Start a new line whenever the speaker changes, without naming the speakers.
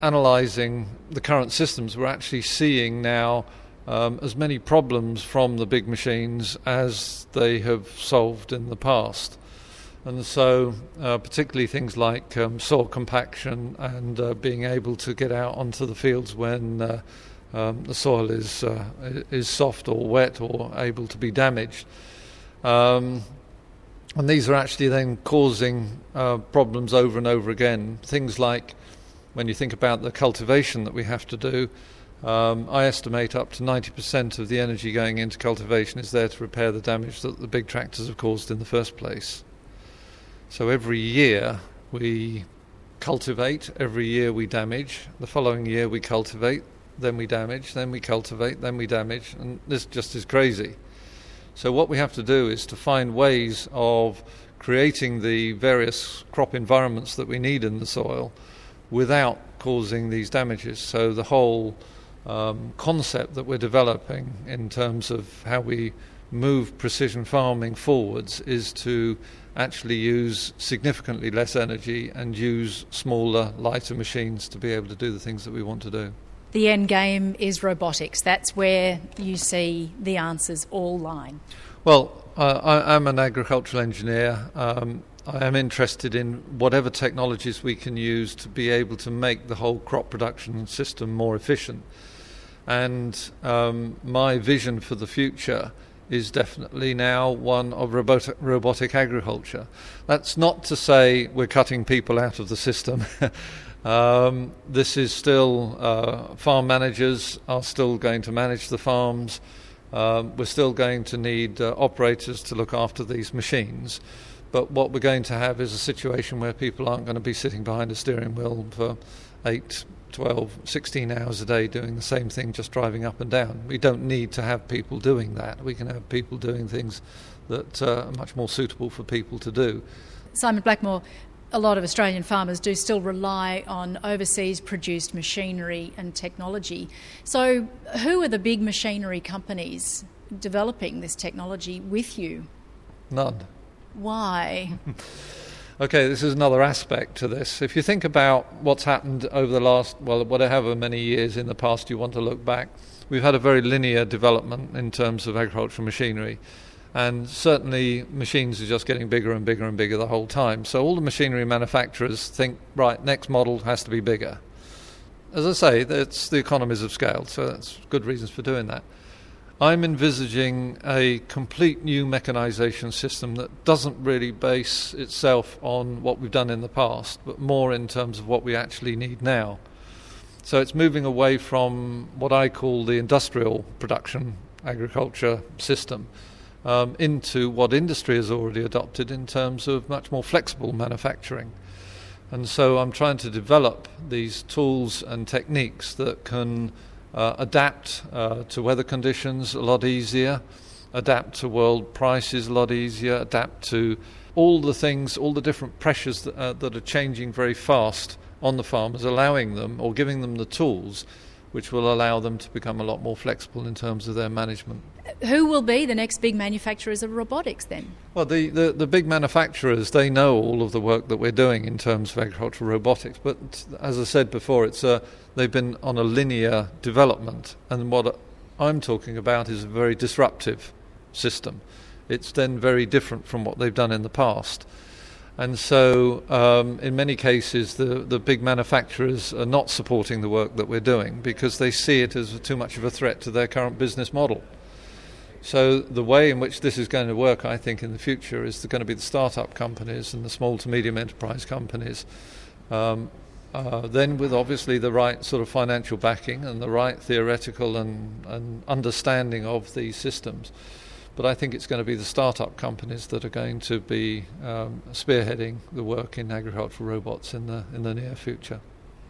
analysing the current systems, we're actually seeing now as many problems from the big machines as they have solved in the past. And so particularly things like soil compaction and being able to get out onto the fields when the soil is soft or wet or able to be damaged. And these are actually then causing problems over and over again. Things like when you think about the cultivation that we have to do, I estimate up to 90% of the energy going into cultivation is there to repair the damage that the big tractors have caused in the first place. So every year we cultivate, every year we damage, the following year we cultivate, then we damage, then we cultivate, then we damage, and this just is crazy. So what we have to do is to find ways of creating the various crop environments that we need in the soil without causing these damages. So the whole concept that we're developing in terms of how we move precision farming forwards is to actually use significantly less energy and use smaller, lighter machines to be able to do the things that we want to do.
The end game is robotics. That's where you see the answers all lying.
Well, I'm an agricultural engineer. I am interested in whatever technologies we can use to be able to make the whole crop production system more efficient. And my vision for the future is definitely now one of robotic agriculture. That's not to say we're cutting people out of the system. This is still, farm managers are still going to manage the farms. We're still going to need operators to look after these machines. But what we're going to have is a situation where people aren't going to be sitting behind a steering wheel for 8, 12, 16 hours a day doing the same thing, just driving up and down. We don't need to have people doing that. We can have people doing things that are much more suitable for people to do.
Simon Blackmore, a lot of Australian farmers do still rely on overseas produced machinery and technology. So who are the big machinery companies developing this technology with you?
None.
Why?
Okay, this is another aspect to this. If you think about what's happened over the last, whatever many years in the past you want to look back, we've had a very linear development in terms of agricultural machinery. And certainly machines are just getting bigger and bigger and bigger the whole time. So all the machinery manufacturers think, right, next model has to be bigger. As I say, it's the economies of scale, so that's good reasons for doing that. I'm envisaging a complete new mechanisation system that doesn't really base itself on what we've done in the past, but more in terms of what we actually need now. So it's moving away from what I call the industrial production agriculture system into what industry has already adopted in terms of much more flexible manufacturing. And so I'm trying to develop these tools and techniques that can adapt to weather conditions a lot easier, adapt to world prices a lot easier, adapt to all the things, all the different pressures that are changing very fast on the farmers, allowing them or giving them the tools which will allow them to become a lot more flexible in terms of their management.
Who will be the next big manufacturers of robotics then? Well,
the big manufacturers, they know all of the work that we're doing in terms of agricultural robotics, but as I said before, they've been on a linear development, and what I'm talking about is a very disruptive system. It's then very different from what they've done in the past. And so in many cases the big manufacturers are not supporting the work that we're doing because they see it as too much of a threat to their current business model. So the way in which this is going to work, I think, in the future is going to be the start-up companies and the small to medium enterprise companies, then with obviously the right sort of financial backing and the right theoretical and understanding of these systems. But I think it's going to be the start-up companies that are going to be spearheading the work in agricultural robots in the near future.